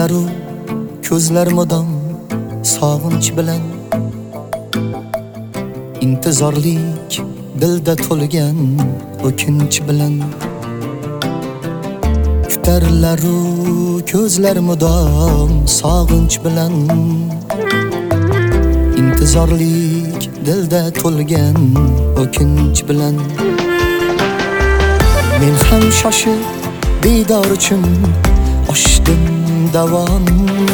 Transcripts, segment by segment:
Kutarlaru ko'zlar modam sog'inch bilan intizorlik dilda to'lgan o'kinch bilan Kutarlaru ko'zlar modam sog'inch bilan intizorlik dilda to'lgan o'kinch bilan Men ham shoshib diydor uchun ochdim davom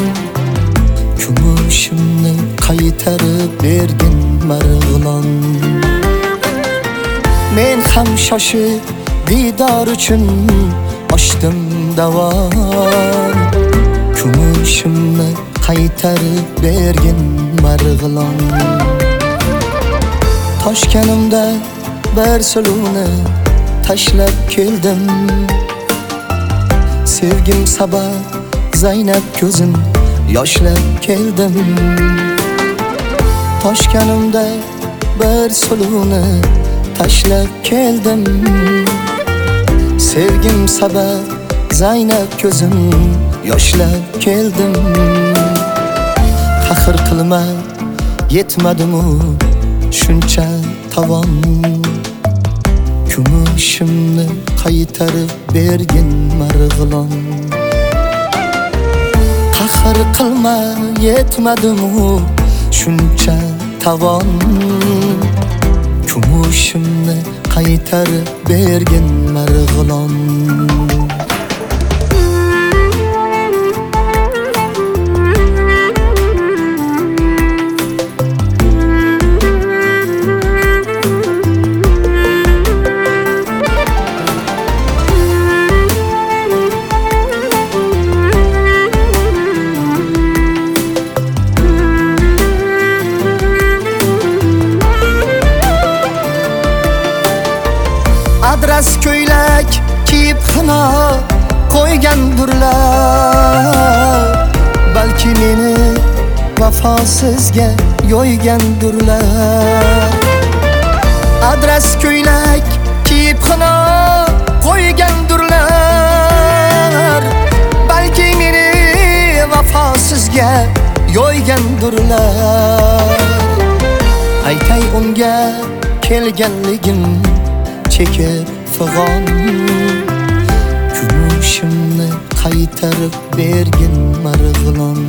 Kumushimni qaytarib bergin marg'ilon Men ham shoshib diydor uchun ochdim davom Kumushimni qaytarib bergin marg'ilon Toshkanimda bir suluvni tashlab keldim Sevgim sabab Zaynab ko'zim yoshlab keldim Toshkanimda bir suluvni tashlab keldim Sevgim sabab Zaynab ko'zim yoshlab keldim Qahr qilma yetmadimu shuncha tavom Kumushimni qaytarib bergin marg'ilon Qahr qilma yetmadimu shuncha tavom Kumushimni qaytarib bergin marg'ilon Adras ko'ylak kiyib xina qo'ygandurlar Balki meni vafosizga yo'ygandurlar Adras ko'ylak kiyib xina qo'ygandurlar Balki meni vafosizga yo'ygandurlar Aytay unga kelganligim çekip fıgan Kumushimni qaytarib bergin marg'ilon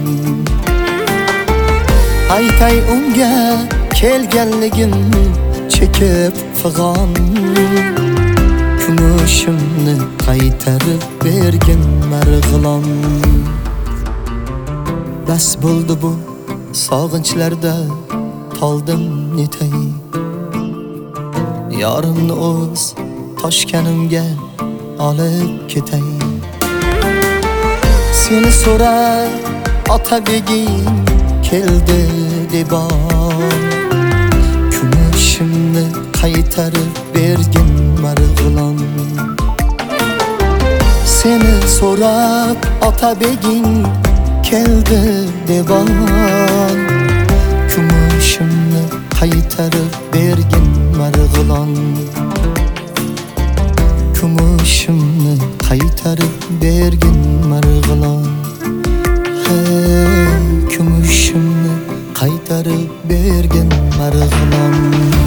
Aytay unga kelganligim chekib fıgan Kumushimni qaytarib bergin marg'ilon Bas bo'ldi bu sog'inchlarda qoldim netay Yorimni o'z Toshkanimga olib ketay Seni so'rab Otabeging keldi debon Kumushimni qaytarib bergin marg'ilon Seni so'rab Otabeging keldi debon Kumushimni qaytarib bergin marg'ilon Kumushimni qaytarib bergin marg'ilon Hey kumushimni qaytarib bergin marg'ilon